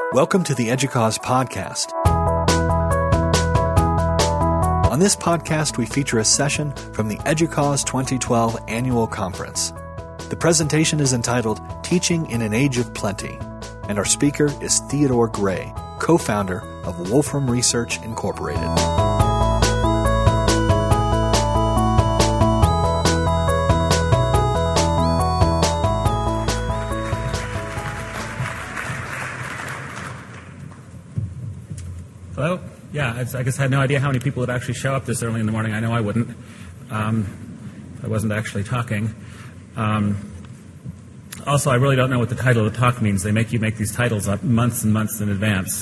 Welcome to the EDUCAUSE podcast. On this podcast, we feature a session from the EDUCAUSE 2012 Annual Conference. The presentation is entitled Teaching in an Age of Plenty, and our speaker is Theodore Gray, co-founder of Wolfram Research Incorporated. Hello? Yeah, I guess I had no idea how many people would actually show up this early in the morning. I know I wouldn't. I wasn't actually talking. Also, I really don't know what the title of the talk means. They make you make these titles up months and months in advance.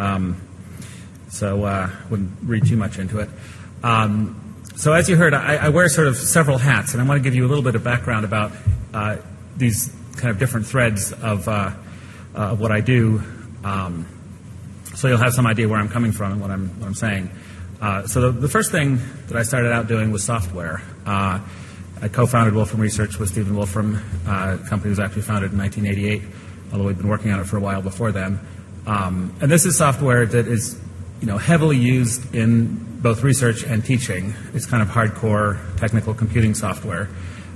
So wouldn't read too much into it. So as you heard, I wear sort of several hats, and I want to give you a little bit of background about these kind of different threads of what I do. So you'll have some idea where I'm coming from and what I'm saying. So the first thing that I started out doing was software. I co-founded Wolfram Research with Stephen Wolfram. The company was actually founded in 1988, although we've been working on it for a while before then. And this is software that is, heavily used in both research and teaching. It's kind of hardcore technical computing software.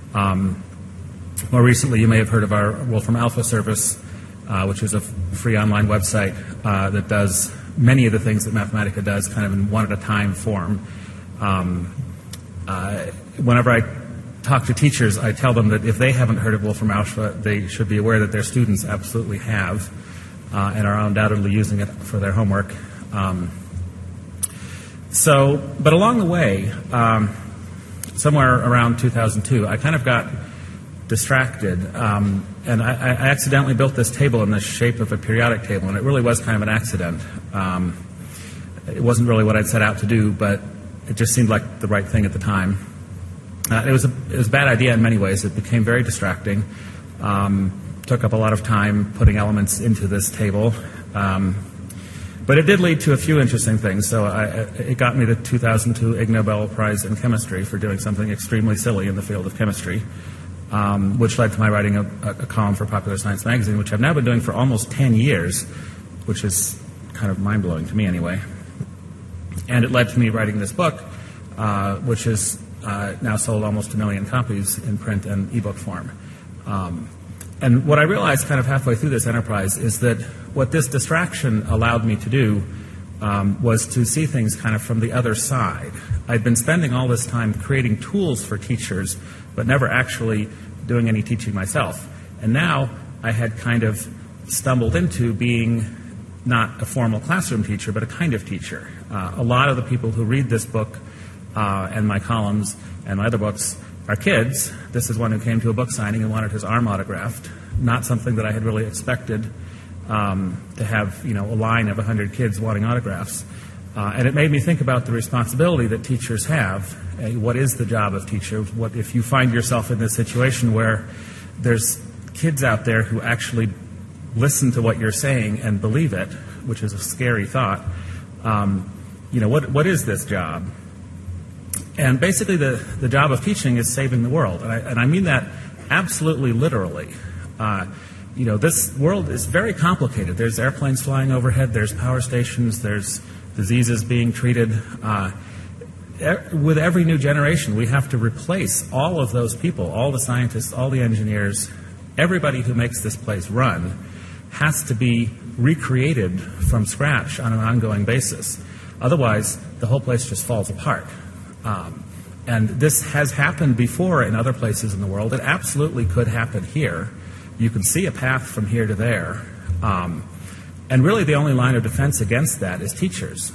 More recently, you may have heard of our Wolfram Alpha service, which is a free online website that does many of the things that Mathematica does kind of in one-at-a-time form. Whenever I talk to teachers, I tell them that if they haven't heard of Wolfram Alpha, they should be aware that their students absolutely have and are undoubtedly using it for their homework. But along the way, somewhere around 2002, I kind of got distracted, and I accidentally built this table in the shape of a periodic table, and it really was kind of an accident. It wasn't really what I'd set out to do, but it just seemed like the right thing at the time. It was a bad idea in many ways. It became very distracting. Took up a lot of time putting elements into this table. But it did lead to a few interesting things. So it got me the 2002 Ig Nobel Prize in Chemistry for doing something extremely silly in the field of chemistry, which led to my writing a column for Popular Science magazine, which I've now been doing for almost 10 years, which is kind of mind-blowing to me anyway. And it led to me writing this book, which is now sold almost 1 million copies in print and ebook form. And what I realized kind of halfway through this enterprise is that what this distraction allowed me to do was to see things kind of from the other side. I'd been spending all this time creating tools for teachers, but never actually doing any teaching myself. And now I had kind of stumbled into being not a formal classroom teacher, but a kind of teacher. A lot of the people who read this book and my columns and my other books are kids. This is one who came to a book signing and wanted his arm autographed. Not something that I had really expected to have, a line of 100 kids wanting autographs. And it made me think about the responsibility that teachers have. What is the job of teachers? What if you find yourself in this situation where there's kids out there who actually listen to what you're saying and believe it, which is a scary thought. What is this job? And basically the job of teaching is saving the world. And I mean that absolutely literally. This world is very complicated. There's airplanes flying overhead. There's power stations. There's diseases being treated. With every new generation, we have to replace all of those people, all the scientists, all the engineers. Everybody who makes this place run has to be recreated from scratch on an ongoing basis. Otherwise, the whole place just falls apart. And this has happened before in other places in the world. It absolutely could happen here. You can see a path from here to there. And really the only line of defense against that is teachers.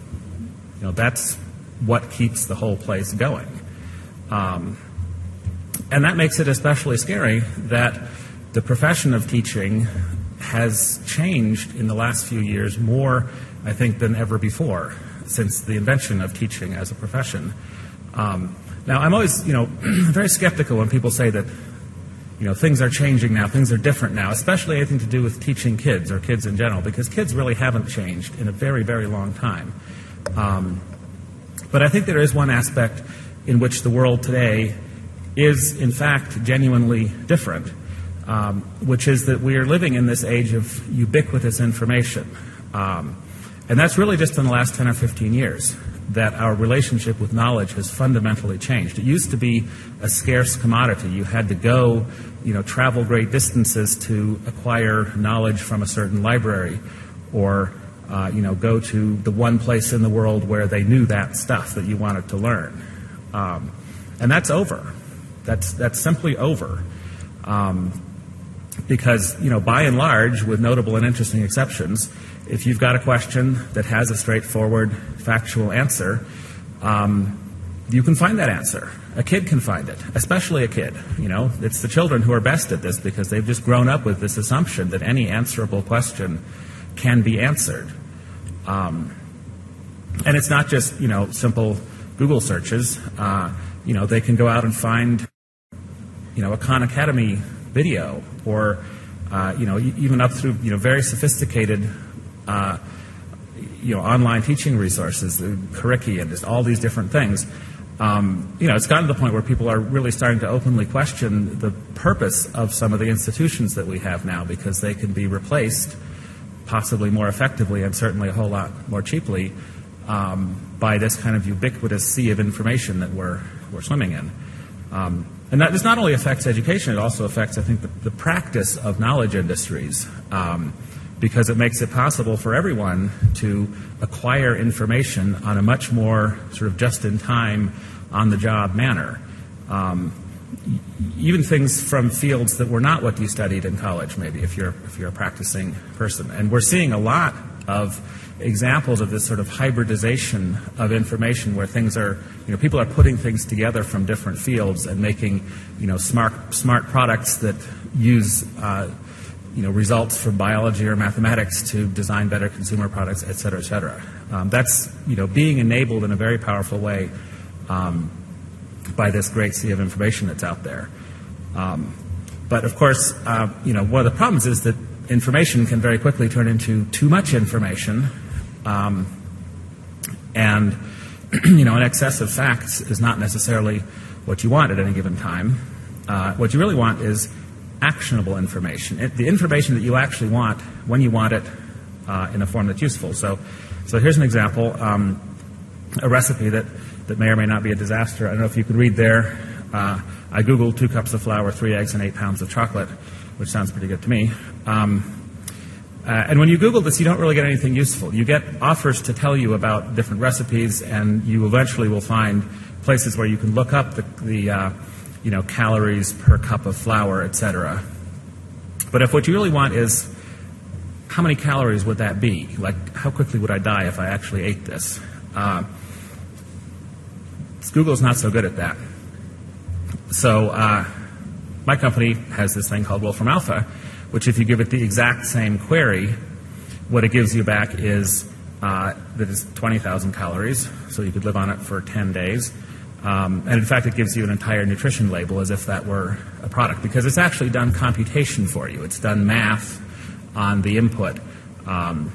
That's what keeps the whole place going. And that makes it especially scary that the profession of teaching has changed in the last few years more, I think, than ever before, since the invention of teaching as a profession. Now, I'm always, very skeptical when people say that, things are changing now, things are different now, especially anything to do with teaching kids or kids in general, because kids really haven't changed in a very, very long time. But I think there is one aspect in which the world today is, in fact, genuinely different. which is that we are living in this age of ubiquitous information. And that's really just in the last 10 or 15 years that our relationship with knowledge has fundamentally changed. It used to be a scarce commodity. You had to go, travel great distances to acquire knowledge from a certain library, or go to the one place in the world where they knew that stuff that you wanted to learn. And that's over. That's simply over. Because, by and large, with notable and interesting exceptions, if you've got a question that has a straightforward, factual answer, you can find that answer. A kid can find it, especially a kid. It's the children who are best at this because they've just grown up with this assumption that any answerable question can be answered. And it's not just, simple Google searches. They can go out and find, a Khan Academy video, or, even up through, very sophisticated, online teaching resources, the Curriki, and just all these different things. It's gotten to the point where people are really starting to openly question the purpose of some of the institutions that we have now, because they can be replaced possibly more effectively and certainly a whole lot more cheaply by this kind of ubiquitous sea of information that we're swimming in. And that this not only affects education, it also affects, I think, the practice of knowledge industries, because it makes it possible for everyone to acquire information on a much more sort of just-in-time, on-the-job manner. Even things from fields that were not what you studied in college, maybe, if you're a practicing person. And we're seeing a lot of examples of this sort of hybridization of information, where things are, people are putting things together from different fields and making, smart products that use, results from biology or mathematics to design better consumer products, et cetera, et cetera. That's, being enabled in a very powerful way by this great sea of information that's out there. But of course, one of the problems is that information can very quickly turn into too much information, and an excess of facts is not necessarily what you want at any given time. What you really want is actionable information, the information that you actually want when you want it in a form that's useful. So here's an example, a recipe that may or may not be a disaster. I don't know if you could read there. I Googled 2 cups of flour, 3 eggs, and 8 pounds of chocolate, which sounds pretty good to me. And when you Google this, you don't really get anything useful. You get offers to tell you about different recipes, and you eventually will find places where you can look up the calories per cup of flour, etc. But if what you really want is, how many calories would that be? Like, how quickly would I die if I actually ate this? Google's not so good at that. So my company has this thing called Wolfram Alpha, which if you give it the exact same query, what it gives you back is that it's 20,000 calories, so you could live on it for 10 days. And in fact, it gives you an entire nutrition label as if that were a product, because it's actually done computation for you. It's done math on the input. And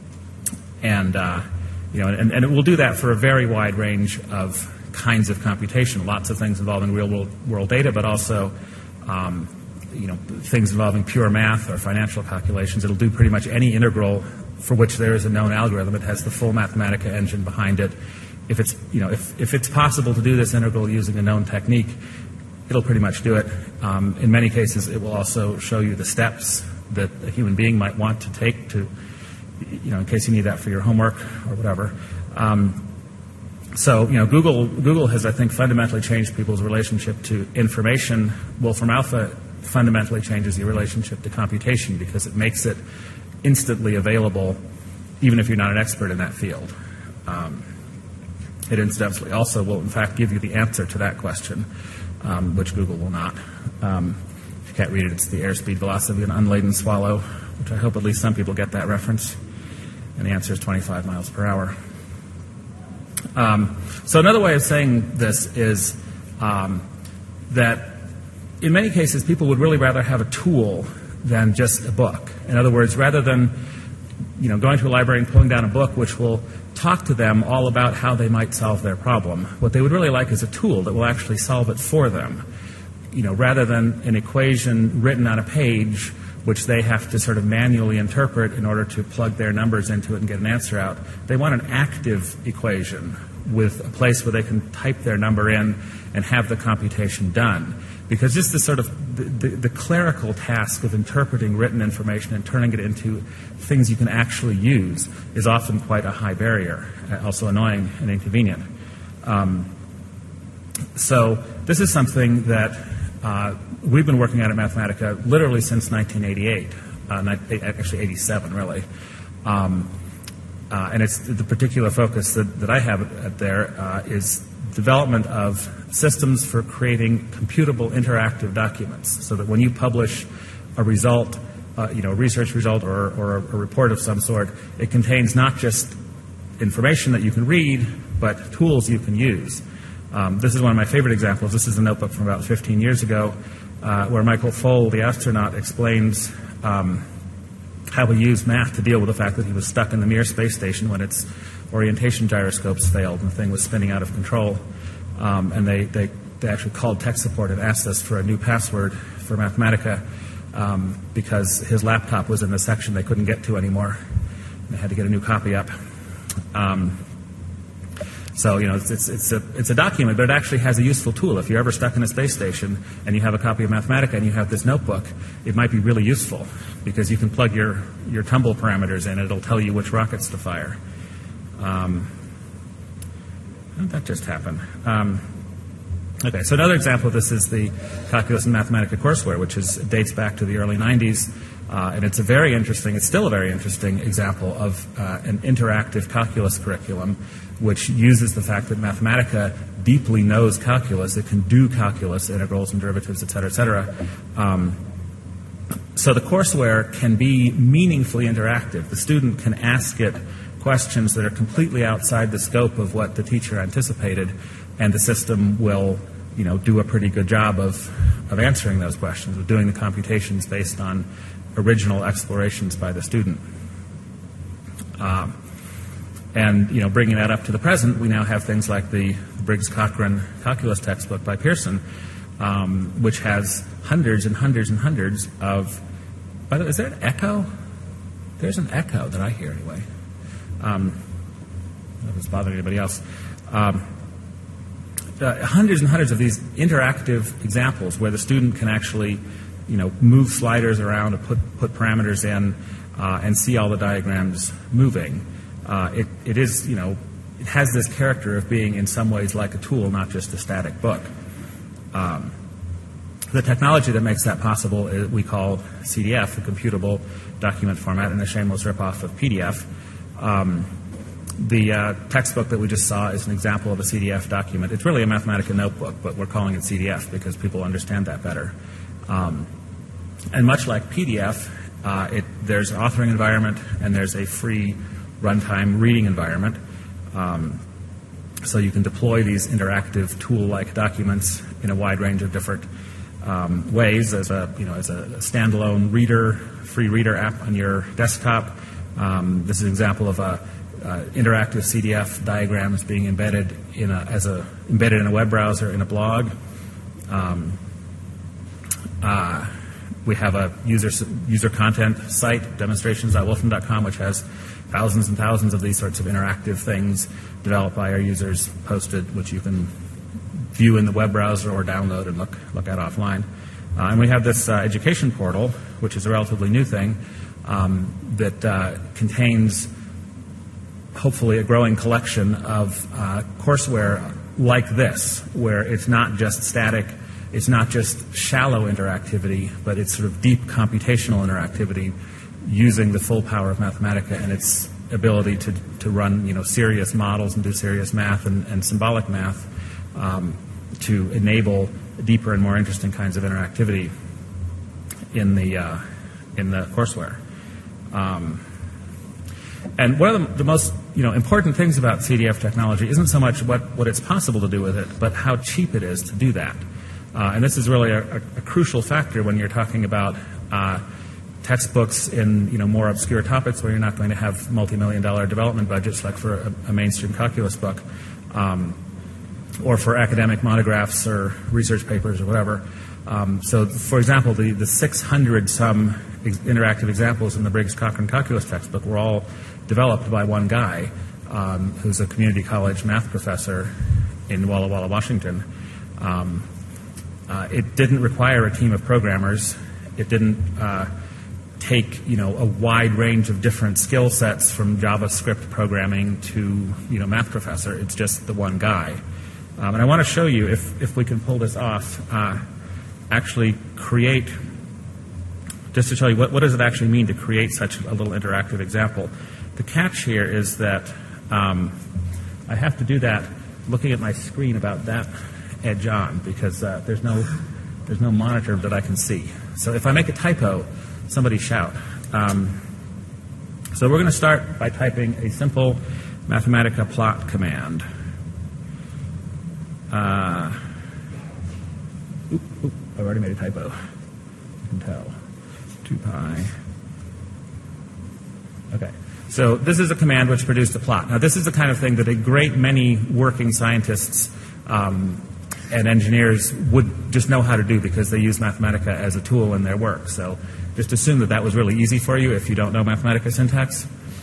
it will do that for a very wide range of kinds of computation. Lots of things involving real world data, but also things involving pure math or financial calculations. It'll do pretty much any integral for which there is a known algorithm. It has the full Mathematica engine behind it. If it's possible to do this integral using a known technique, it'll pretty much do it. In many cases, it will also show you the steps that a human being might want to take to, in case you need that for your homework or whatever. So Google has, I think, fundamentally changed people's relationship to information. Wolfram Alpha fundamentally changes your relationship to computation, because it makes it instantly available, even if you're not an expert in that field. It incidentally also will, in fact, give you the answer to that question, which Google will not. If you can't read it, it's the airspeed velocity of an unladen swallow, which I hope at least some people get that reference. And the answer is 25 miles per hour. So another way of saying this is that in many cases people would really rather have a tool than just a book. In other words, rather than going to a library and pulling down a book which will talk to them all about how they might solve their problem, what they would really like is a tool that will actually solve it for them. rather than an equation written on a page, which they have to sort of manually interpret in order to plug their numbers into it and get an answer out, they want an active equation with a place where they can type their number in and have the computation done. Because just the sort of the clerical task of interpreting written information and turning it into things you can actually use is often quite a high barrier, also annoying and inconvenient. So this is something that we've been working at Mathematica literally since 1988, actually 87 really. And it's the particular focus that I have there is development of systems for creating computable interactive documents, so that when you publish a result, a research result or a report of some sort, it contains not just information that you can read, but tools you can use. This is one of my favorite examples. This is a notebook from about 15 years ago where Michael Foale, the astronaut, explains how he used math to deal with the fact that he was stuck in the Mir space station when its orientation gyroscopes failed and the thing was spinning out of control. And they actually called tech support and asked us for a new password for Mathematica because his laptop was in the section they couldn't get to anymore. They had to get a new copy up. So, it's a document, but it actually has a useful tool. If you're ever stuck in a space station and you have a copy of Mathematica and you have this notebook, it might be really useful because you can plug your tumble parameters in. It'll tell you which rockets to fire. How did that just happen? Okay, so another example of this is the Calculus and Mathematica courseware, which dates back to the early 90s. And it's still a very interesting example of an interactive calculus curriculum, which uses the fact that Mathematica deeply knows calculus. It can do calculus, integrals and derivatives, et cetera, et cetera. So the courseware can be meaningfully interactive. The student can ask it questions that are completely outside the scope of what the teacher anticipated, and the system will, do a pretty good job of answering those questions, of doing the computations based on original explorations by the student. And bringing that up to the present, we now have things like the Briggs-Cochran calculus textbook by Pearson, which has hundreds and hundreds and hundreds of. By the way, is there an echo? There's an echo that I hear anyway. I don't know if it's bothering anybody else. Hundreds and hundreds of these interactive examples where the student can actually, move sliders around and put parameters in and see all the diagrams moving. It has this character of being in some ways like a tool, not just a static book. The technology that makes that possible we call CDF, the computable document format, and a shameless ripoff of PDF. The textbook that we just saw is an example of a CDF document. It's really a Mathematica notebook, but we're calling it CDF because people understand that better. And much like PDF, there's an authoring environment and there's a free runtime reading environment. So you can deploy these interactive tool-like documents in a wide range of different ways as a standalone free reader app on your desktop. This is an example of a interactive CDF diagrams being embedded in a web browser in a blog. We have a user content site, demonstrations.wolfram.com, which has thousands and thousands of these sorts of interactive things developed by our users, posted, which you can view in the web browser or download and look at offline. And we have this education portal, which is a relatively new thing, that contains hopefully a growing collection of courseware like this, where it's not just static, it's not just shallow interactivity, but it's sort of deep computational interactivity using the full power of Mathematica and its ability to run serious models and do serious math and symbolic math to enable deeper and more interesting kinds of interactivity in the courseware. And one of the most important things about CDF technology isn't so much what it's possible to do with it, but how cheap it is to do that. And this is really a crucial factor when you're talking about textbooks in more obscure topics where you're not going to have multi-million-dollar development budgets like for a mainstream calculus book, or for academic monographs or research papers or whatever. So, for example, the 600-some interactive examples in the Briggs-Cochran calculus textbook were all developed by one guy who's a community college math professor in Walla Walla, Washington. It didn't require a team of programmers. It didn't take a wide range of different skill sets from JavaScript programming to math professor. It's just the one guy. And I want to show you, if we can pull this off, actually create, just to show you what does it actually mean to create such a little interactive example. The catch here is that I have to do that looking at my screen about that edge on, because there's no monitor that I can see. So if I make a typo, somebody shout. So we're going to start by typing a simple Mathematica plot command. I've already made a typo. You can tell. 2pi. Okay. So this is a command which produced a plot. Now, this is the kind of thing that a great many working scientists and engineers would just know how to do because they use Mathematica as a tool in their work. So just assume that was really easy for you if you don't know Mathematica syntax.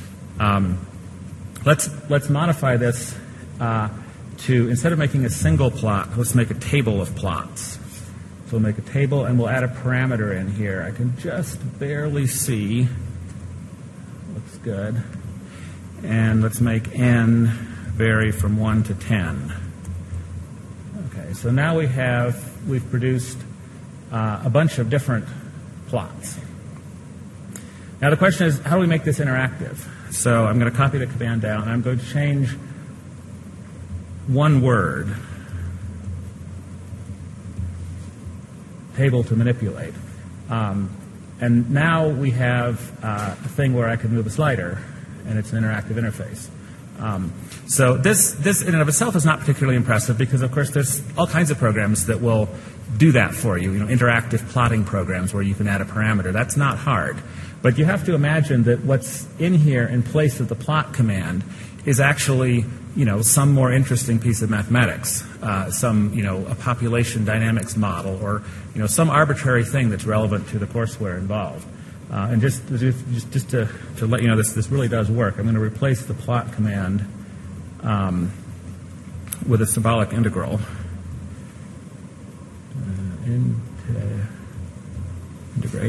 Let's modify this to, instead of making a single plot, let's make a table of plots. So we'll make a table, and we'll add a parameter in here. I can just barely see. Looks good. And let's make n vary from 1 to 10. Okay, so now we've produced a bunch of different plots. Now the question is, how do we make this interactive? So I'm going to copy the command down, and I'm going to change one word, table to manipulate. And now we have a thing where I can move a slider, and it's an interactive interface. So this in and of itself is not particularly impressive because, of course, there's all kinds of programs that will do that for you, interactive plotting programs where you can add a parameter. That's not hard. But you have to imagine that what's in here in place of the plot command is actually, some more interesting piece of mathematics, a population dynamics model, or, some arbitrary thing that's relevant to the courseware involved. And just to let you know, this really does work. I'm going to replace the plot command with a symbolic integral. Integrate.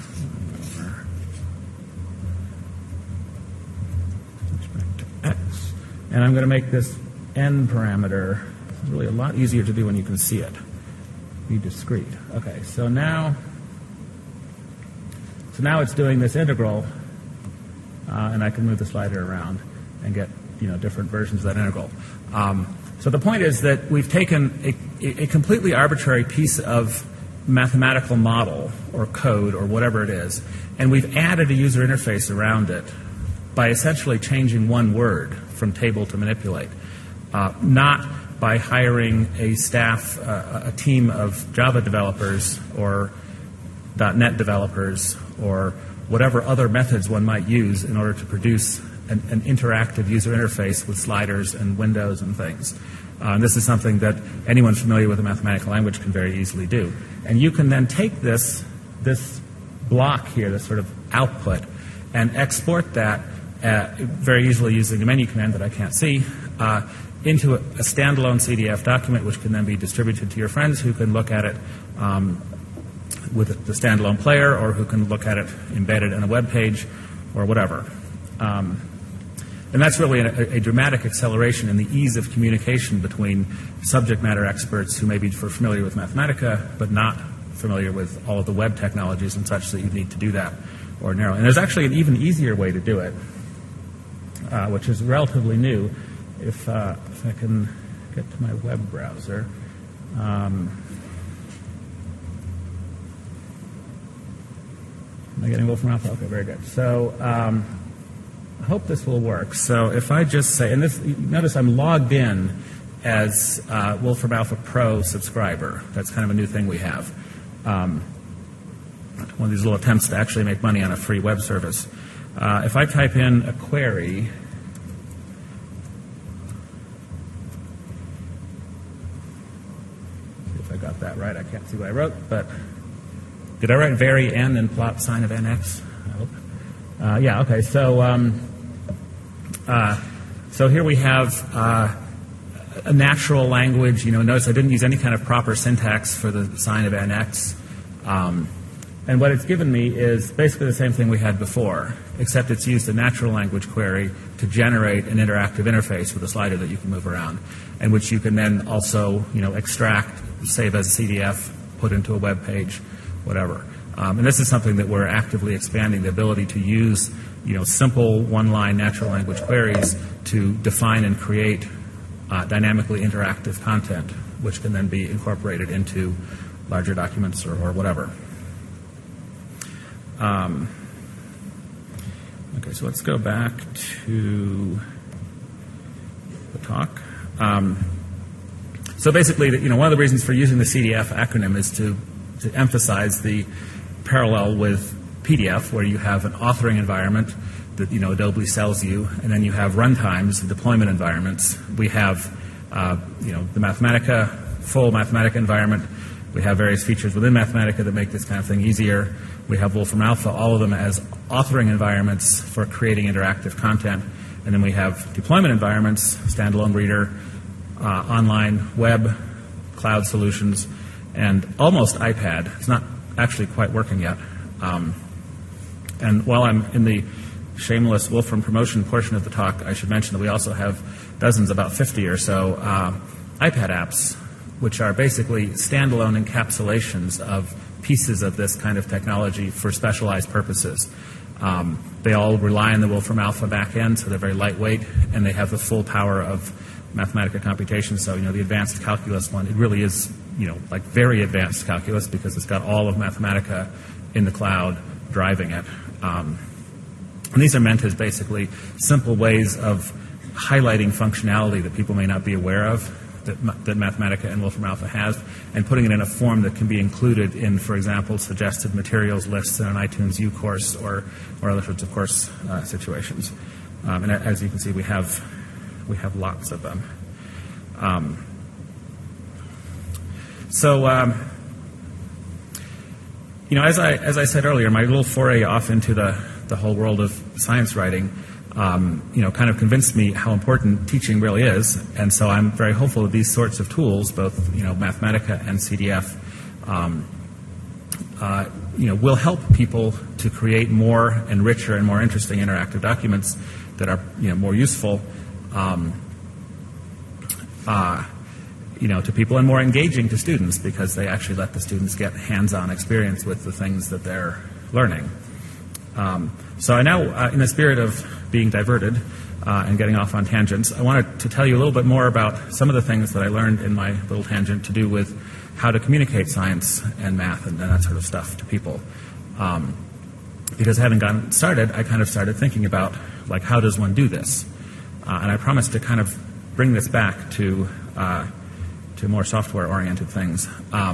Respect to x. And I'm going to make this n parameter really a lot easier to do when you can see it. Be discrete. Okay, so now it's doing this integral, and I can move the slider around and get different versions of that integral. So the point is that we've taken a completely arbitrary piece of mathematical model or code or whatever it is, and we've added a user interface around it by essentially changing one word from table to manipulate, not by hiring a staff, a team of Java developers or .NET developers or whatever other methods one might use in order to produce an interactive user interface with sliders and windows and things. And this is something that anyone familiar with a mathematical language can very easily do. And you can then take this block here, this sort of output, and export that very easily using the menu command that I can't see into a standalone CDF document, which can then be distributed to your friends who can look at it with the standalone player, or who can look at it embedded in a web page or whatever. And that's really a dramatic acceleration in the ease of communication between subject matter experts who may be familiar with Mathematica but not familiar with all of the web technologies and such that you need to do that ordinarily. And there's actually an even easier way to do it, which is relatively new. If I can get to my web browser. Am I getting Wolfram Alpha? Okay, very good. So I hope this will work. So if I just say, and this, notice I'm logged in as Wolfram Alpha Pro subscriber. That's kind of a new thing we have. One of these little attempts to actually make money on a free web service. If I type in a query, see if I got that right. I can't see what I wrote, but did I write vary n and plot sine of nx? I hope. Yeah, okay. So here we have a natural language. Notice I didn't use any kind of proper syntax for the sine of nx. And what it's given me is basically the same thing we had before, except it's used a natural language query to generate an interactive interface with a slider that you can move around, and which you can then also, extract, save as a CDF, put into a web page, whatever. And this is something that we're actively expanding, the ability to use, simple one-line natural language queries to define and create dynamically interactive content, which can then be incorporated into larger documents or whatever. Okay, so let's go back to the talk. So basically, one of the reasons for using the CDF acronym is to emphasize the parallel with PDF, where you have an authoring environment that Adobe sells you, and then you have runtimes, deployment environments. We have the Mathematica, full Mathematica environment. We have various features within Mathematica that make this kind of thing easier. We have Wolfram Alpha, all of them as authoring environments for creating interactive content. And then we have deployment environments, standalone reader, online web, cloud solutions, and almost iPad. It's not actually quite working yet. And while I'm in the shameless Wolfram promotion portion of the talk, I should mention that we also have dozens, about 50 or so, iPad apps, which are basically standalone encapsulations of pieces of this kind of technology for specialized purposes. They all rely on the Wolfram Alpha backend, so they're very lightweight, and they have the full power of Mathematica computation. So, the advanced calculus one, it really is, like very advanced calculus because it's got all of Mathematica in the cloud driving it. And these are meant as basically simple ways of highlighting functionality that people may not be aware of, that Mathematica and Wolfram Alpha has, and putting it in a form that can be included in, for example, suggested materials lists in an iTunes U course or other sorts of course situations. And as you can see, we have lots of them. As I said earlier, my little foray off into the whole world of science writing kind of convinced me how important teaching really is, and so I'm very hopeful that these sorts of tools, both Mathematica and CDF, will help people to create more and richer and more interesting interactive documents that are more useful to people and more engaging to students, because they actually let the students get hands-on experience with the things that they're learning. So I now, in the spirit of being diverted and getting off on tangents, I wanted to tell you a little bit more about some of the things that I learned in my little tangent to do with how to communicate science and math and that sort of stuff to people. Because having gotten started, I kind of started thinking about, like, how does one do this? And I promised to kind of bring this back to more software-oriented things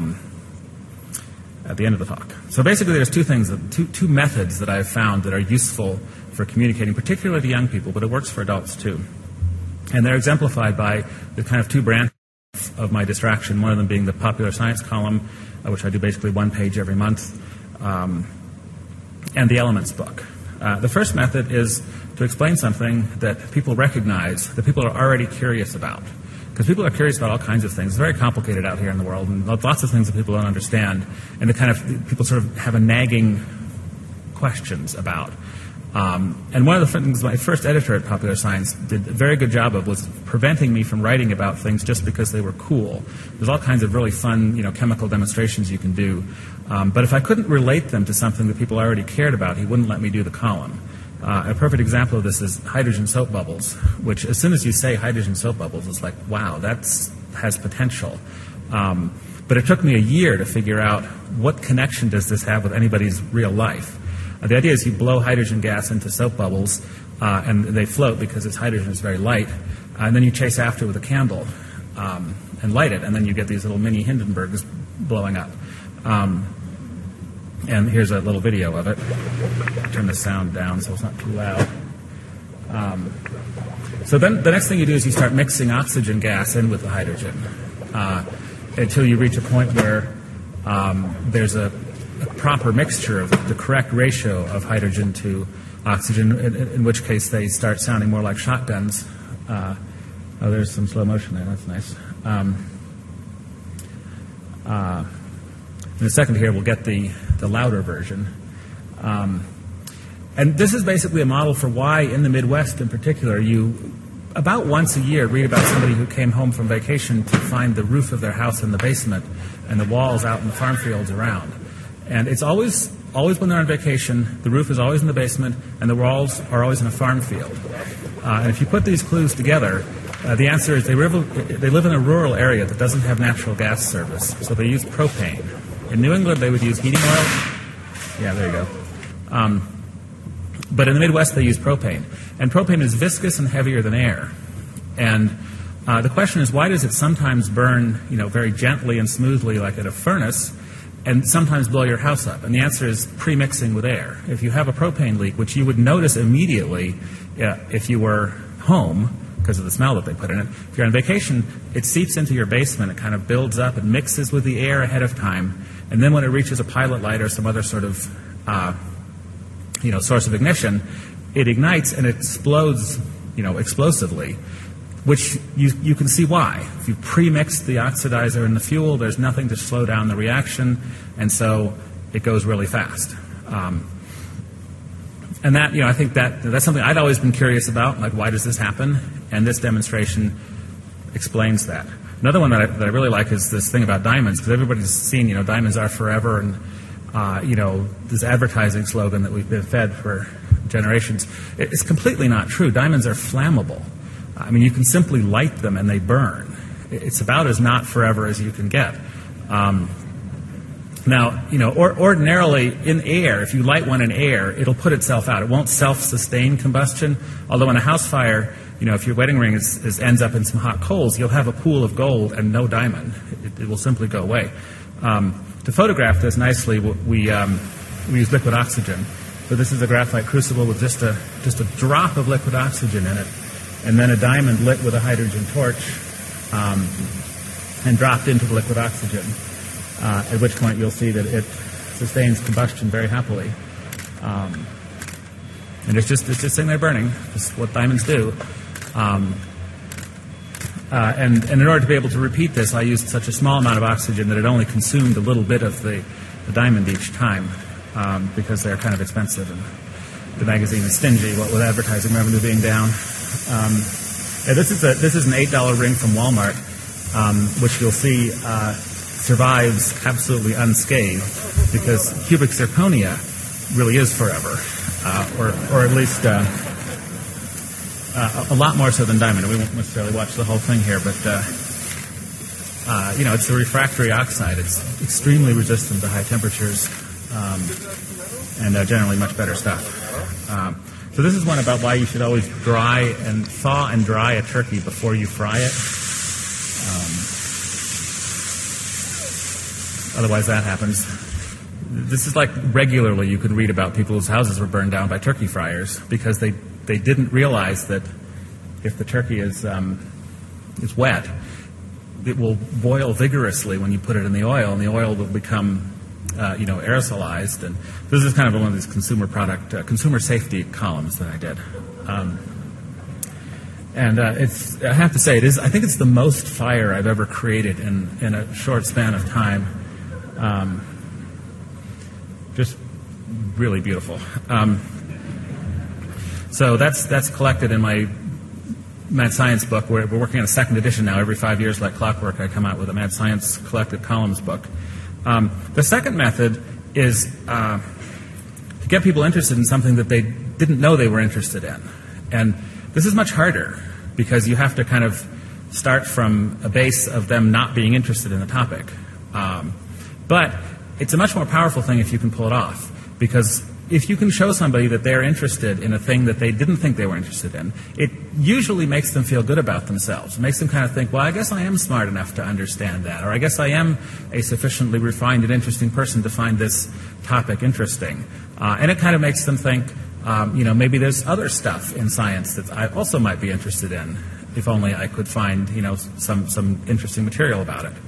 at the end of the talk. So basically there's two methods that I've found that are useful for communicating, particularly to young people, but it works for adults too. And they're exemplified by the kind of two branches of my distraction, one of them being the popular science column, which I do basically one page every month, and the Elements book. The first method is to explain something that people recognize, that people are already curious about. Because people are curious about all kinds of things. It's very complicated out here in the world, and lots of things that people don't understand, and people sort of have a nagging questions about. And one of the things my first editor at Popular Science did a very good job of was preventing me from writing about things just because they were cool. There's all kinds of really fun, chemical demonstrations you can do. But if I couldn't relate them to something that people already cared about, he wouldn't let me do the column. A perfect example of this is hydrogen soap bubbles, which as soon as you say hydrogen soap bubbles, it's like, wow, that has potential. But it took me a year to figure out what connection does this have with anybody's real life. The idea is you blow hydrogen gas into soap bubbles, and they float because its hydrogen is very light, and then you chase after with a candle and light it, and then you get these little mini Hindenburgs blowing up. And here's a little video of it. Turn the sound down so it's not too loud. So then the next thing you do is you start mixing oxygen gas in with the hydrogen. until you reach a point where there's a proper mixture of the correct ratio of hydrogen to oxygen, in which case they start sounding more like shotguns. There's some slow motion there. That's nice. In a second here, we'll get the louder version. And this is basically a model for why, in the Midwest in particular, you about once a year read about somebody who came home from vacation to find the roof of their house in the basement and the walls out in the farm fields around. And it's always when they're on vacation, the roof is always in the basement and the walls are always in a farm field. And if you put these clues together, the answer is they live in a rural area that doesn't have natural gas service, so they use propane. In New England, they would use heating oil. Yeah, there you go. But in the Midwest, they use propane. And propane is viscous and heavier than air. And the question is, why does it sometimes burn, very gently and smoothly like at a furnace, and sometimes blow your house up? And the answer is pre-mixing with air. If you have a propane leak, which you would notice immediately if you were home, because of the smell that they put in it. If you're on vacation, it seeps into your basement. It kind of builds up and mixes with the air ahead of time. And then when it reaches a pilot light or some other sort of source of ignition, it ignites and it explodes, explosively, which you can see why. If you pre-mix the oxidizer in the fuel, there's nothing to slow down the reaction, and so it goes really fast. And that, I think that's something I'd always been curious about, like why does this happen? And this demonstration explains that. Another one that I really like is this thing about diamonds, because everybody's seen, diamonds are forever, and this advertising slogan that we've been fed for generations. It's completely not true. Diamonds are flammable. I mean, you can simply light them and they burn. It's about as not forever as you can get. Now, ordinarily in air, if you light one in air, it'll put itself out. It won't self-sustain combustion. Although in a house fire, if your wedding ring ends up in some hot coals, you'll have a pool of gold and no diamond. It will simply go away. To photograph this nicely, we use liquid oxygen. So this is a graphite crucible with just a drop of liquid oxygen in it, and then a diamond lit with a hydrogen torch and dropped into the liquid oxygen. At which point you'll see that it sustains combustion very happily. And it's just sitting there burning, just what diamonds do. And in order to be able to repeat this, I used such a small amount of oxygen that it only consumed a little bit of the diamond each time, because they're kind of expensive and the magazine is stingy, what with advertising revenue being down. This is an $8 ring from Walmart, which you'll see survives absolutely unscathed, because cubic zirconia really is forever, or at least a lot more so than diamond. We won't necessarily watch the whole thing here, but it's a refractory oxide. It's extremely resistant to high temperatures, and generally much better stuff. So this is one about why you should always thaw and dry a turkey before you fry it. Otherwise that happens. This is like regularly you could read about people whose houses were burned down by turkey fryers because they didn't realize that if the turkey is wet, it will boil vigorously when you put it in the oil, and the oil will become aerosolized. And this is kind of one of these consumer safety columns that I did. I have to say, I think it's the most fire I've ever created in a short span of time. Just really beautiful. So that's collected in my Mad Science book. We're working on a second edition now. Every 5 years, like clockwork, I come out with a Mad Science collected columns book. The second method is to get people interested in something that they didn't know they were interested in. And this is much harder because you have to kind of start from a base of them not being interested in the topic. But it's a much more powerful thing if you can pull it off, because if you can show somebody that they're interested in a thing that they didn't think they were interested in, it usually makes them feel good about themselves. It makes them kind of think, well, I guess I am smart enough to understand that, or I guess I am a sufficiently refined and interesting person to find this topic interesting. And it kind of makes them think, maybe there's other stuff in science that I also might be interested in, if only I could find, some interesting material about it.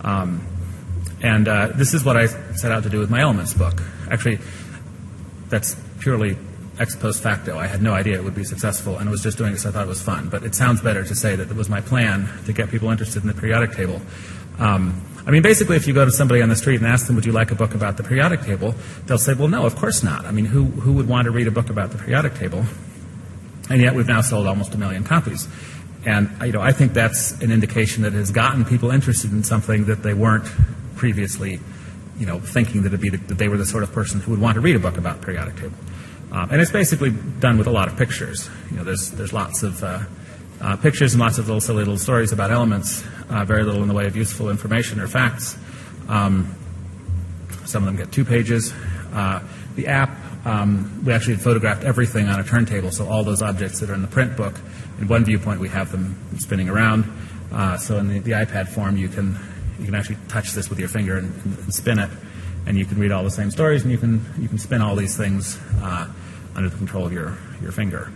And this is what I set out to do with my Elements book. Actually, that's purely ex post facto. I had no idea it would be successful, and was just doing it because I thought it was fun. But it sounds better to say that it was my plan to get people interested in the periodic table. I mean, basically, if you go to somebody on the street and ask them, would you like a book about the periodic table, they'll say, well, no, of course not. I mean, who would want to read a book about the periodic table? And yet we've now sold almost 1 million copies. And I think that's an indication that it has gotten people interested in something that they weren't previously thinking that they were the sort of person who would want to read a book about periodic table. And it's basically done with a lot of pictures. There's lots of pictures and lots of silly little stories about elements, very little in the way of useful information or facts. Some of them get 2 pages. The app, we actually photographed everything on a turntable, so all those objects that are in the print book, in one viewpoint we have them spinning around. So in the iPad form, you can actually touch this with your finger and spin it, and you can read all the same stories, and you can spin all these things under the control of your finger.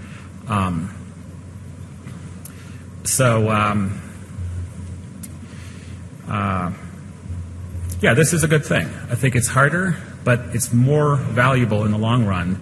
Yeah, this is a good thing. I think it's harder, but it's more valuable in the long run.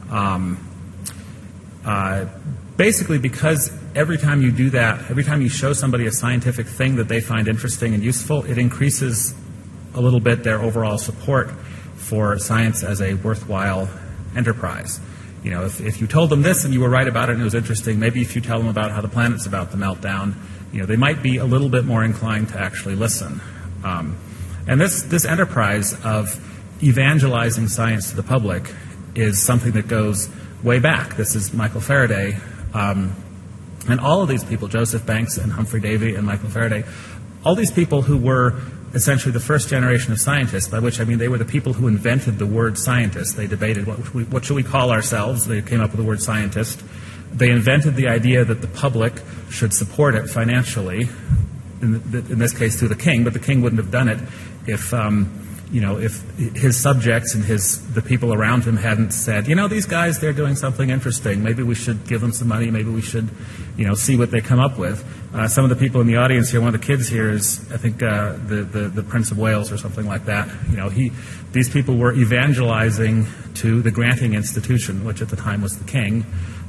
Basically, because every time you do that, every time you show somebody a scientific thing that they find interesting and useful, it increases a little bit their overall support for science as a worthwhile enterprise. If you told them this and you were right about it and it was interesting, maybe if you tell them about how the planet's about to melt down, they might be a little bit more inclined to actually listen. And this enterprise of evangelizing science to the public is something that goes way back. This is Michael Faraday. And all of these people, Joseph Banks and Humphrey Davy and Michael Faraday, all these people who were essentially the first generation of scientists, by which I mean they were the people who invented the word scientist. They debated what should we call ourselves. They came up with the word scientist. They invented the idea that the public should support it financially, in this case through the king, but the king wouldn't have done it if his subjects and the people around him hadn't said, these guys, they're doing something interesting. Maybe we should give them some money. Maybe we should, see what they come up with. Some of the people in the audience here, one of the kids here is, I think, the Prince of Wales or something like that. These people were evangelizing to the granting institution, which at the time was the king,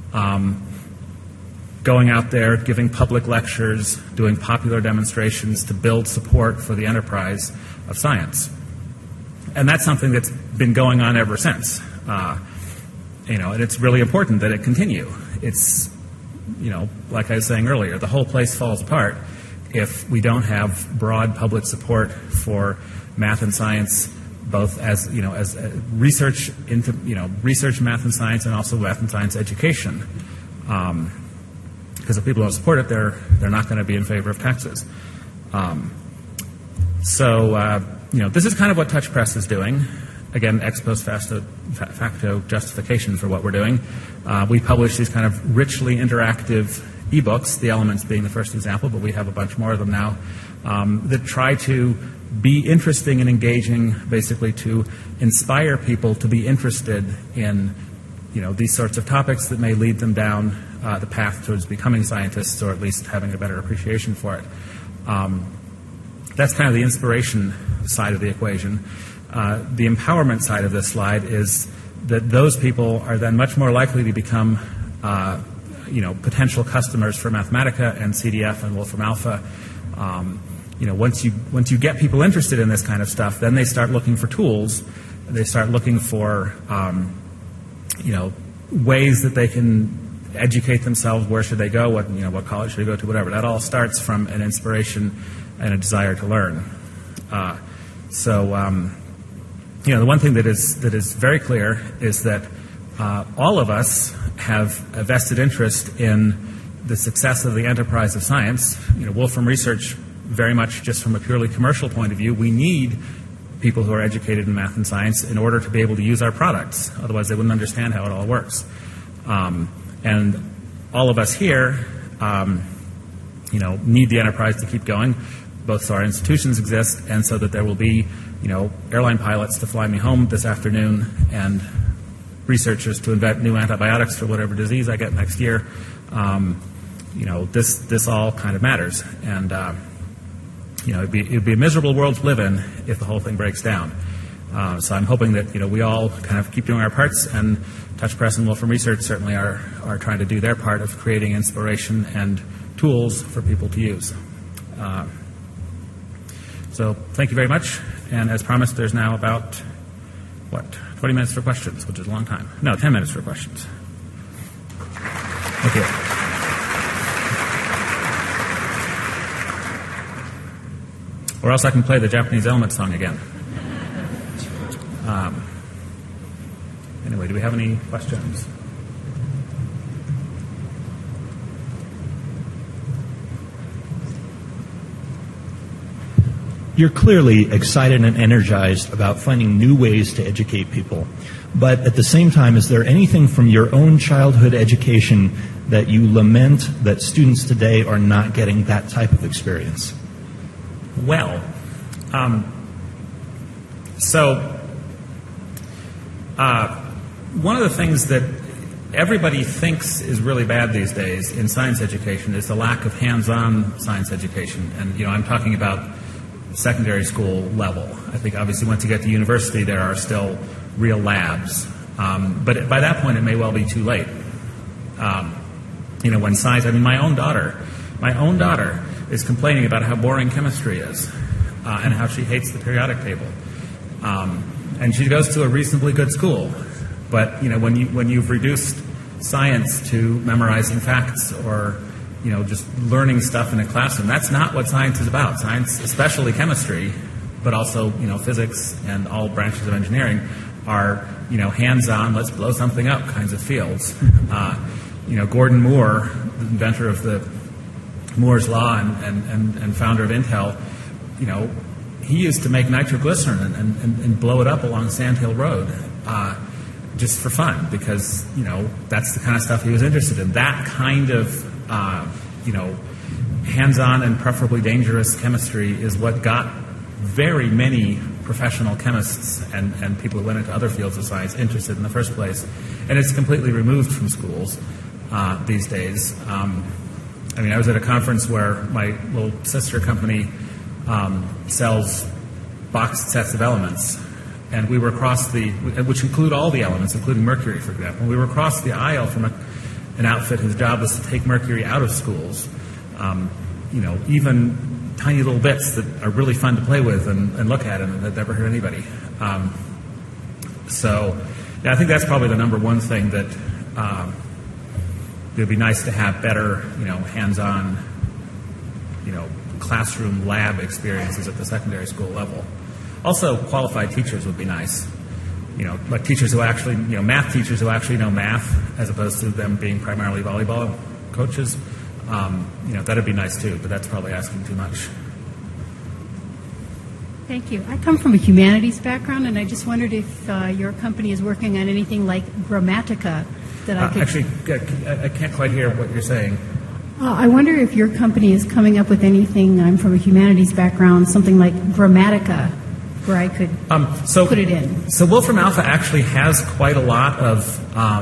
going out there, giving public lectures, doing popular demonstrations to build support for the enterprise of science. And that's something that's been going on ever since. And it's really important that it continue. It's, like I was saying earlier, the whole place falls apart if we don't have broad public support for math and science, both as research into research in math and science, and also math and science education. Because if people don't support it, they're not going to be in favor of taxes. This is kind of what Touch Press is doing. Again, ex post facto justification for what we're doing. We publish these kind of richly interactive ebooks, the Elements being the first example, but we have a bunch more of them now, that try to be interesting and engaging, basically to inspire people to be interested in these sorts of topics that may lead them down the path towards becoming scientists, or at least having a better appreciation for it. That's kind of the inspiration side of the equation. The empowerment side of this slide is that those people are then much more likely to become potential customers for Mathematica and CDF and Wolfram Alpha. Once you get people interested in this kind of stuff, then they start looking for tools. They start looking for ways that they can educate themselves. Where should they go? What college should they go to? Whatever. That all starts from an inspiration and a desire to learn. The one thing that is very clear is that all of us have a vested interest in the success of the enterprise of science. Wolfram Research, very much just from a purely commercial point of view, we need people who are educated in math and science in order to be able to use our products. Otherwise, they wouldn't understand how it all works. And all of us here, need the enterprise to keep going, both so our institutions exist and so that there will be, airline pilots to fly me home this afternoon and researchers to invent new antibiotics for whatever disease I get next year. This all kind of matters. And it'd be a miserable world to live in if the whole thing breaks down. So I'm hoping that we all kind of keep doing our parts, and Touch Press and Wolfram Research certainly are trying to do their part of creating inspiration and tools for people to use. So thank you very much, and as promised, there's now about 20 minutes for questions, which is a long time. No, 10 minutes for questions. Thank you. Or else I can play the Japanese Element song again. Anyway, do we have any questions? You're clearly excited and energized about finding new ways to educate people. But at the same time, is there anything from your own childhood education that you lament that students today are not getting that type of experience? Well, one of the things that everybody thinks is really bad these days in science education is the lack of hands-on science education. And, I'm talking about secondary school level. I think obviously once you get to university, there are still real labs. But by that point, it may well be too late. When science, my own daughter is complaining about how boring chemistry is and how she hates the periodic table. And she goes to a reasonably good school. But, when you've reduced science to memorizing facts or, just learning stuff in a classroom, that's not what science is about. Science, especially chemistry, but also, physics and all branches of engineering are, hands-on, let's blow something up kinds of fields. Gordon Moore, the inventor of the Moore's Law and founder of Intel, he used to make nitroglycerin and blow it up along Sand Hill Road just for fun because, that's the kind of stuff he was interested in. That kind of, hands-on and preferably dangerous chemistry is what got very many professional chemists and people who went into other fields of science interested in the first place. And it's completely removed from schools these days. I was at a conference where my little sister company sells boxed sets of elements, and we were across which include all the elements, including mercury, for example. We were across the aisle from an outfit whose job was to take mercury out of schools. Even tiny little bits that are really fun to play with and look at and that never hurt anybody. I think that's probably the number one thing that it would be nice to have better, hands-on, classroom lab experiences at the secondary school level. Also, qualified teachers would be nice. Like teachers who actually, math teachers who actually know math, as opposed to them being primarily volleyball coaches. That'd be nice too, but that's probably asking too much. Thank you. I come from a humanities background, and I just wondered if your company is working on anything like Grammatica that I could... Actually, I can't quite hear what you're saying. I wonder if your company is coming up with anything, I'm from a humanities background, something like Grammatica, where I could put it in. So Wolfram Alpha actually has quite a lot of,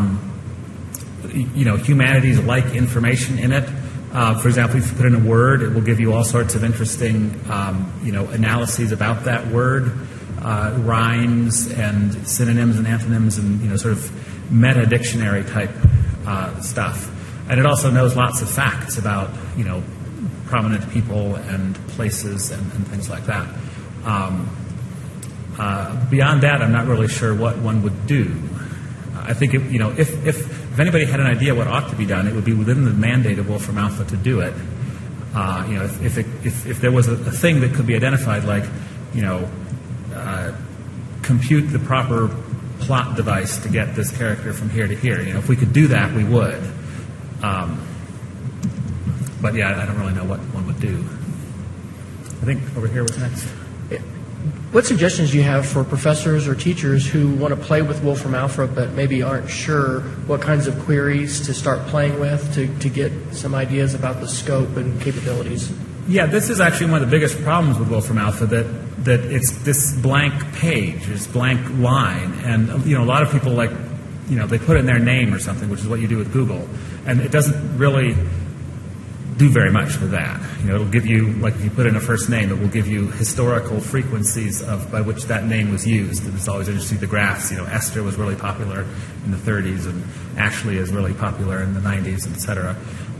humanities-like information in it. For example, if you put in a word, it will give you all sorts of interesting, analyses about that word, rhymes and synonyms and antonyms and, sort of meta-dictionary type stuff. And it also knows lots of facts about, prominent people and places and things like that. Beyond that, I'm not really sure what one would do. I think, if anybody had an idea what ought to be done, it would be within the mandate of Wolfram Alpha to do it. If there was a thing that could be identified, like, compute the proper plot device to get this character from here to here. If we could do that, we would. But yeah, I don't really know what one would do. I think over here was next. What suggestions do you have for professors or teachers who want to play with Wolfram Alpha but maybe aren't sure what kinds of queries to start playing with to get some ideas about the scope and capabilities? Yeah, this is actually one of the biggest problems with Wolfram Alpha, that it's this blank page, this blank line. And, a lot of people they put in their name or something, which is what you do with Google. And it doesn't really do very much with that. It'll give you, like if you put in a first name, it will give you historical frequencies by which that name was used. And it's always interesting, the graphs. Esther was really popular in the 30s, and Ashley is really popular in the 90s, et cetera.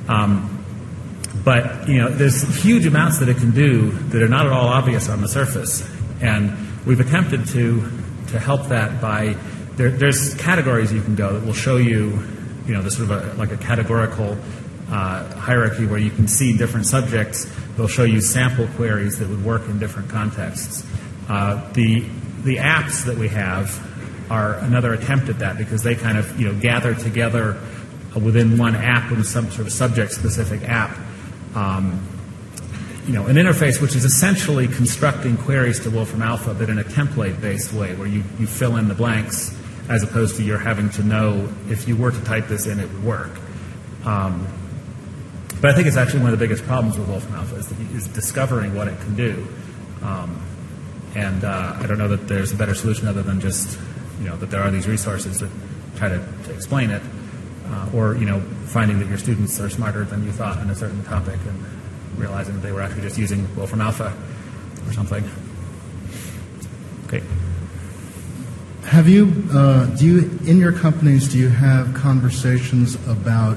But there's huge amounts that it can do that are not at all obvious on the surface, and we've attempted to help that by there's categories you can go that will show you, the sort of like a categorical hierarchy where you can see different subjects. They'll show you sample queries that would work in different contexts. The apps that we have are another attempt at that, because they kind of gather together within one app, with some sort of subject-specific app, an interface which is essentially constructing queries to Wolfram Alpha, but in a template-based way, where you fill in the blanks, as opposed to you're having to know if you were to type this in, it would work. But I think it's actually one of the biggest problems with Wolfram Alpha is discovering what it can do. And I don't know that there's a better solution other than just, that there are these resources that try to explain it, or, finding that your students are smarter than you thought on a certain topic and realizing that they were actually just using Wolfram Alpha or something. Okay. Have you, in your companies, do you have conversations about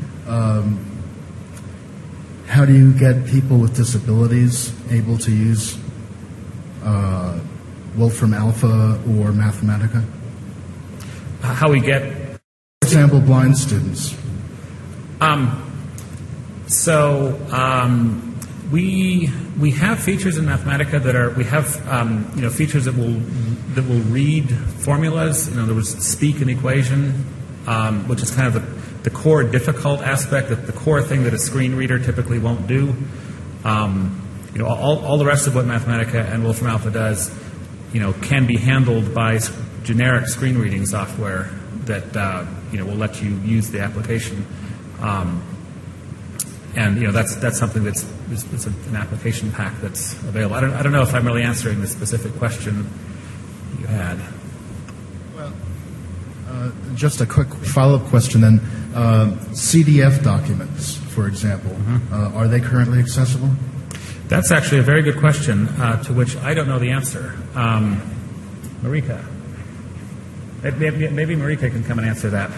how do you get people with disabilities able to use Wolfram Alpha or Mathematica? How we get... For example, blind students. We have features in Mathematica that are, we have features that will read formulas. In other words, speak an equation, which is kind of the core difficult aspect, the core thing that a screen reader typically won't do. All the rest of what Mathematica and Wolfram Alpha does, can be handled by generic screen reading software that will let you use the application. And that's something it's an application pack that's available. I don't know if I'm really answering the specific question you had. Well, just a quick follow-up question then. CDF documents, for example, are they currently accessible? That's actually a very good question, to which I don't know the answer. Marika. Maybe Marika can come and answer that.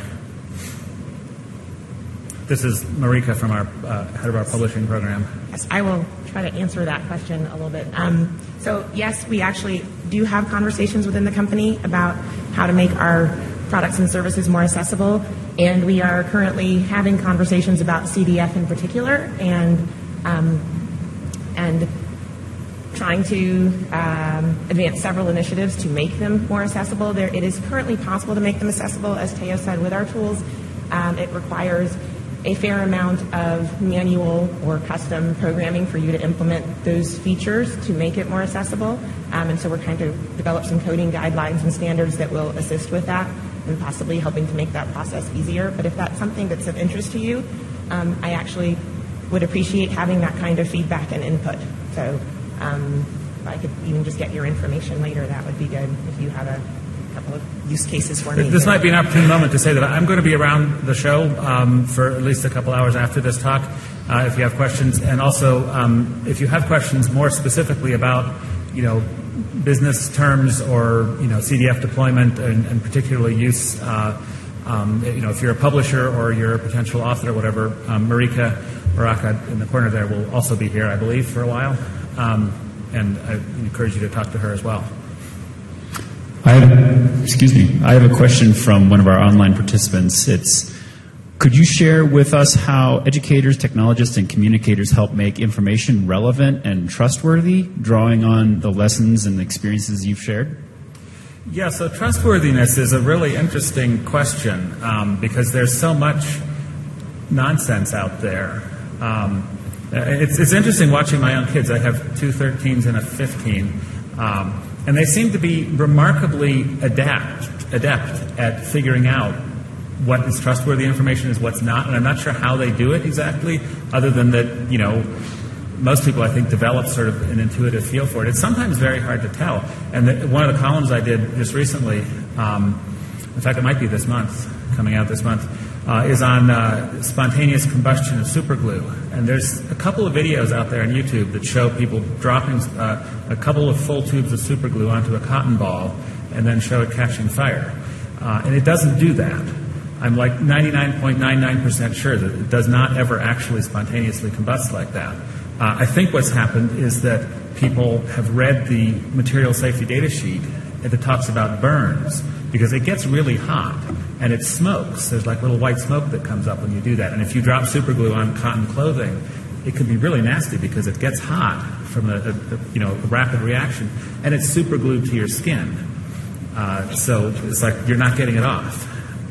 This is Marika from our head of our publishing program. Yes, I will try to answer that question a little bit. So yes, we actually do have conversations within the company about how to make our products and services more accessible, and we are currently having conversations about CDF in particular, and trying to advance several initiatives to make them more accessible. It is currently possible to make them accessible, as Teo said, with our tools. It requires a fair amount of manual or custom programming for you to implement those features to make it more accessible. And so we're trying to develop some coding guidelines and standards that will assist with that and possibly helping to make that process easier. But if that's something that's of interest to you, I actually would appreciate having that kind of feedback and input. So if I could even just get your information later, that would be good if you have a couple of use cases for me. This might be an opportune moment to say that I'm going to be around the show for at least a couple hours after this talk if you have questions. And also, if you have questions more specifically about, business terms or, CDF deployment and particularly use, if you're a publisher or you're a potential author or whatever, Marika Baraka in the corner there will also be here, I believe, for a while. And I encourage you to talk to her as well. I have a question from one of our online participants. Could you share with us how educators, technologists, and communicators help make information relevant and trustworthy, drawing on the lessons and experiences you've shared? Yeah, so trustworthiness is a really interesting question because there's so much nonsense out there. It's interesting watching my own kids. I have two 13s and a 15. And they seem to be remarkably adept at figuring out what is trustworthy information is, what's not. And I'm not sure how they do it exactly, other than that, most people, I think, develop sort of an intuitive feel for it. It's sometimes very hard to tell. And one of the columns I did just recently, in fact, it might be this month, coming out this month, is on spontaneous combustion of superglue. And there's a couple of videos out there on YouTube that show people dropping a couple of full tubes of superglue onto a cotton ball and then show it catching fire. And it doesn't do that. I'm like 99.99% sure that it does not ever actually spontaneously combust like that. I think what's happened is that people have read the material safety data sheet that talks about burns, because it gets really hot and it smokes. There's like little white smoke that comes up when you do that. And if you drop superglue on cotton clothing, it can be really nasty because it gets hot from a rapid reaction, and it's superglued to your skin. So it's like you're not getting it off.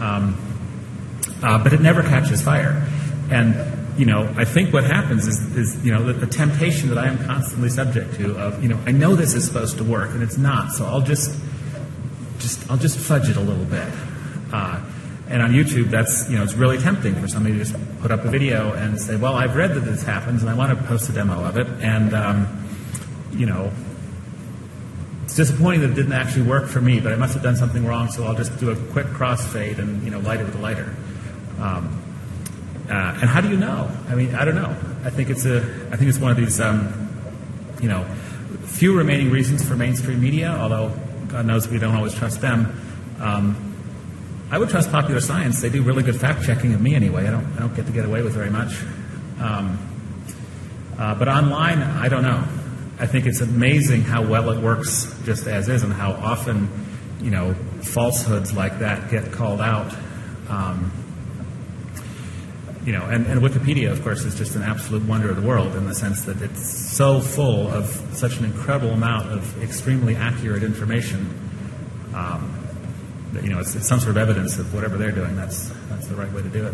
But it never catches fire. And I think what happens is the temptation that I am constantly subject to of, I know this is supposed to work and it's not, so I'll just fudge it a little bit. And on YouTube, that's, it's really tempting for somebody to just put up a video and say, well, I've read that this happens and I want to post a demo of it. And, it's disappointing that it didn't actually work for me, but I must have done something wrong, so I'll just do a quick crossfade and, light it with a lighter. And how do you know? I mean, I don't know. I think it's one of these, few remaining reasons for mainstream media, although God knows we don't always trust them. I would trust Popular Science. They do really good fact-checking of me anyway. I don't get away with very much. But online, I don't know. I think it's amazing how well it works just as is, and how often, falsehoods like that get called out. And Wikipedia, of course, is just an absolute wonder of the world in the sense that it's so full of such an incredible amount of extremely accurate information that, it's some sort of evidence that whatever they're doing, that's the right way to do it.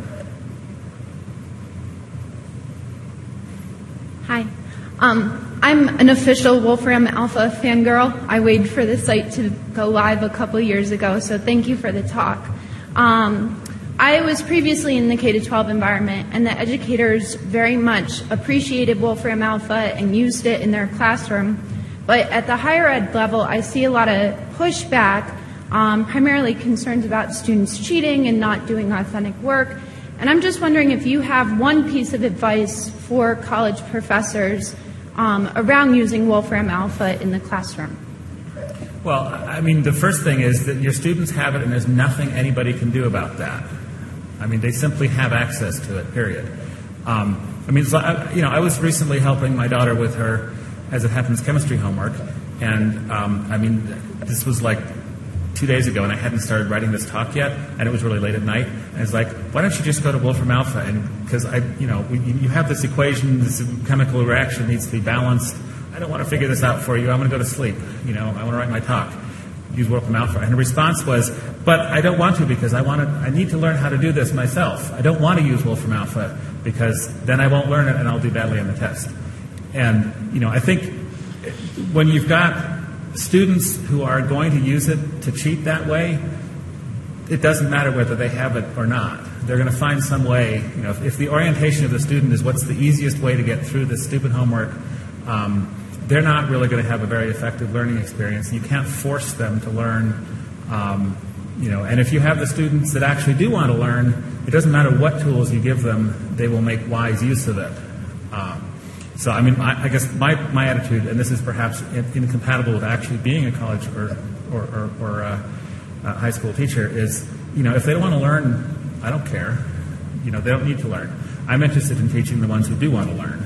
Hi. I'm an official Wolfram Alpha fangirl. I waited for the site to go live a couple years ago, so thank you for the talk. I was previously in the K-12 environment, and the educators very much appreciated Wolfram Alpha and used it in their classroom. But at the higher ed level, I see a lot of pushback, primarily concerns about students cheating and not doing authentic work. And I'm just wondering if you have one piece of advice for college professors around using Wolfram Alpha in the classroom. Well, I mean, the first thing is that your students have it and there's nothing anybody can do about that. I mean, they simply have access to it, period. I was recently helping my daughter with her, as it happens, chemistry homework. And, this was like 2 days ago, and I hadn't started writing this talk yet, and it was really late at night. And I was like, why don't you just go to Wolfram Alpha? And because you have this equation, this chemical reaction needs to be balanced. I don't want to figure this out for you. I'm going to go to sleep. I want to write my talk. Use Wolfram Alpha. And the response was, but I don't want to because I need to learn how to do this myself. I don't want to use Wolfram Alpha because then I won't learn it and I'll do badly on the test. And, I think when you've got students who are going to use it to cheat that way, it doesn't matter whether they have it or not. They're going to find some way. If the orientation of the student is what's the easiest way to get through this stupid homework, they're not really going to have a very effective learning experience. You can't force them to learn. And if you have the students that actually do want to learn, it doesn't matter what tools you give them, they will make wise use of it. I guess my attitude, and this is perhaps incompatible with actually being a college or a high school teacher, is, if they don't want to learn, I don't care. They don't need to learn. I'm interested in teaching the ones who do want to learn.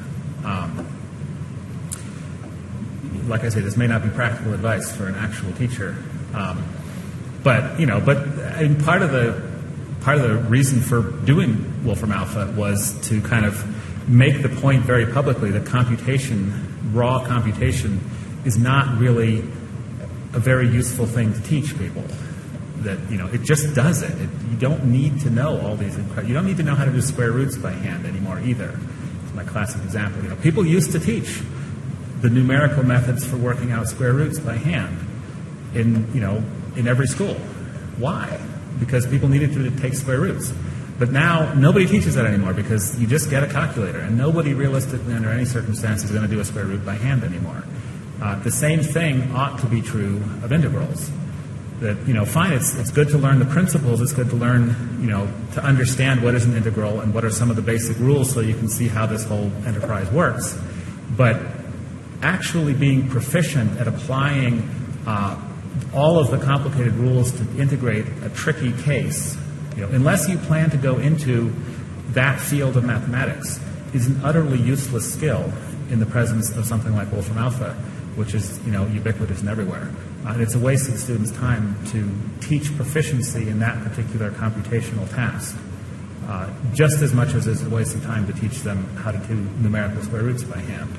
Like I say, this may not be practical advice for an actual teacher, but part of the reason for doing Wolfram Alpha was to kind of make the point very publicly that raw computation, is not really a very useful thing to teach people. That it just does it. You don't need to know all these. You don't need to know how to do square roots by hand anymore either. It's my classic example. People used to teach the numerical methods for working out square roots by hand in every school. Why? Because people needed to take square roots. But now nobody teaches that anymore because you just get a calculator, and nobody realistically under any circumstances is going to do a square root by hand anymore. The same thing ought to be true of integrals. that, fine, it's good to learn the principles, it's good to learn, to understand what is an integral and what are some of the basic rules so you can see how this whole enterprise works. But actually being proficient at applying all of the complicated rules to integrate a tricky case, unless you plan to go into that field of mathematics, is an utterly useless skill in the presence of something like Wolfram Alpha, which is ubiquitous and everywhere. And it's a waste of the student's time to teach proficiency in that particular computational task, just as much as it's a waste of time to teach them how to do numerical square roots by hand.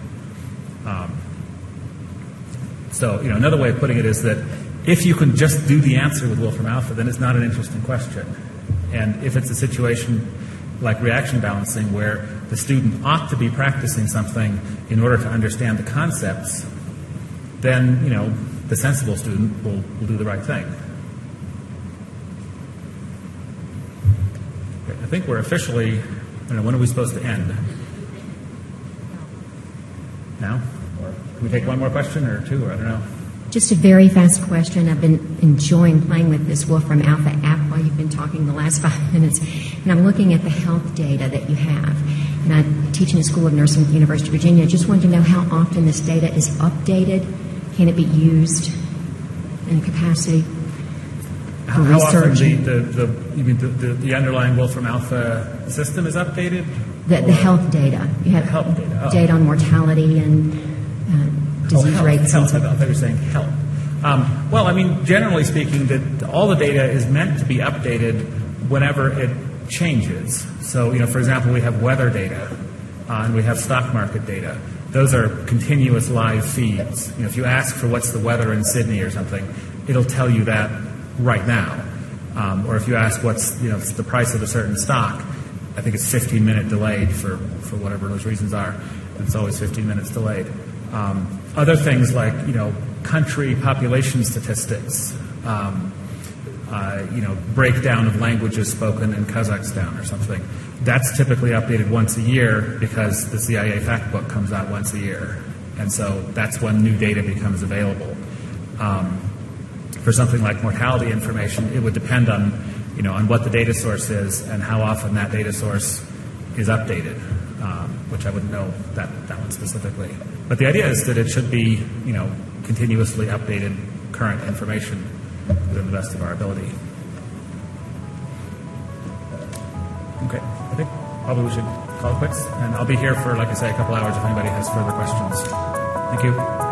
So another way of putting it is that if you can just do the answer with Wolfram Alpha, then it's not an interesting question. And if it's a situation like reaction balancing where the student ought to be practicing something in order to understand the concepts, then, the sensible student will do the right thing. Okay, I think we're officially, when are we supposed to end? Now? Or can we take one more question or two, or I don't know? Just a very fast question. I've been enjoying playing with this Wolfram Alpha app while you've been talking the last 5 minutes. And I'm looking at the health data that you have. And I teach in the School of Nursing at the University of Virginia. I just wanted to know how often this data is updated. Can it be used in capacity for how research? Often the underlying Wolfram Alpha system is updated? The health data. You have health data. Data on mortality and disease rates. Health. I thought you were saying health. Generally speaking, that all the data is meant to be updated whenever it changes. So, for example, we have weather data and we have stock market data. Those are continuous live feeds. If you ask for what's the weather in Sydney or something, it'll tell you that right now. Or if you ask what's the price of a certain stock, I think it's 15-minute delayed for whatever those reasons are. It's always 15 minutes delayed. Other things like country population statistics, breakdown of languages spoken in Kazakhstan or something. That's typically updated once a year because the CIA fact book comes out once a year. And so that's when new data becomes available. For something like mortality information, it would depend on what the data source is and how often that data source is updated, which I wouldn't know that one specifically. But the idea is that it should be, continuously updated current information within the best of our ability. Okay, I think probably we should call it quits. And I'll be here for, like I say, a couple hours if anybody has further questions. Thank you.